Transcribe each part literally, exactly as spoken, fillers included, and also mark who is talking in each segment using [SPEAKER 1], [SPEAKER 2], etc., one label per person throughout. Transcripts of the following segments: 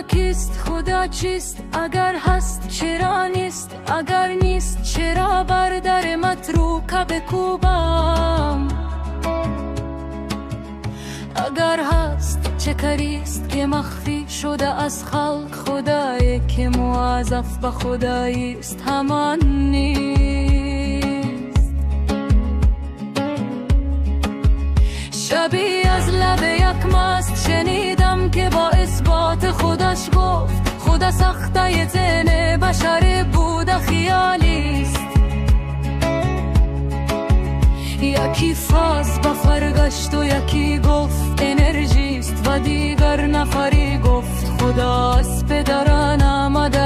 [SPEAKER 1] کیست؟ خدا چیست؟ اگر هست چرا نیست؟ اگر نیست چرا بر در متروکه بکوبم؟ اگر هست چه کریست که مخفی شده از خلق؟ خدایی که موظف به خداییست همان نیست. شبی از لب یک مست شنیدم که با اثبات خودش گفت خدا سخته ذهن بشر بوده خیالیست. یکی فاز به فرگشت و یکی گفت انرژیست و دیگر نفری گفت خدا از پدران آمده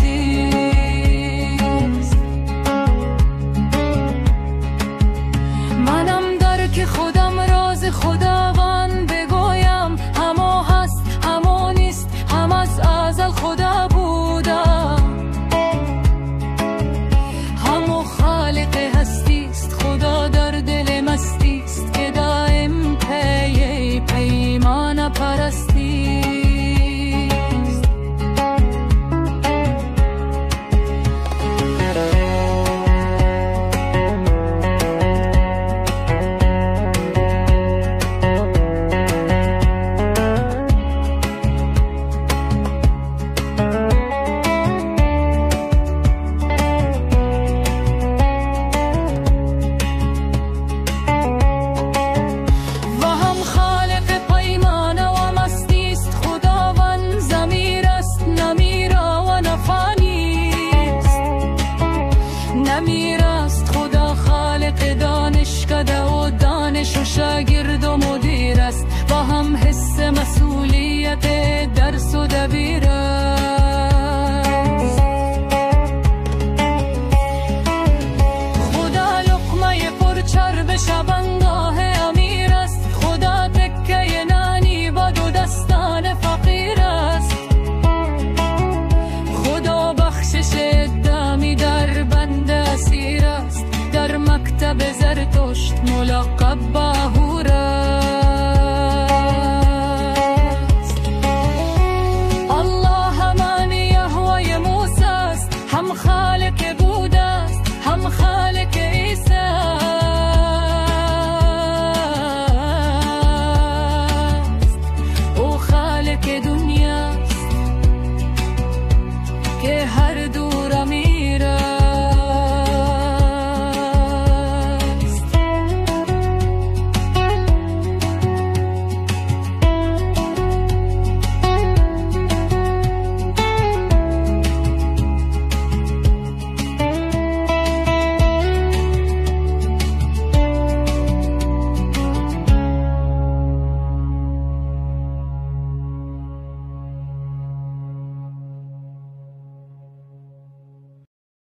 [SPEAKER 1] ارسیست. منم در که خودم راز خداوند بگویم، همو هست همو نیست، هم از ازل خدا بودم، همو خالق هستیست. خدا در دل مستیست که دائم پی پیمان پرستیست. و شاگرد و مدیر است، با هم حس مسئولیت درس و دبیر است. خدا لقمه پرچرب شبانگاه امیر است، خدا تکه نانی با دو دستان فقیر است. خدا بخشش دمی در بند اسیر است، در مکتب زرتشت ملقب با